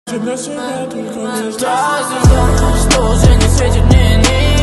Для себя только место. Та звезда, что уже не светит мне ни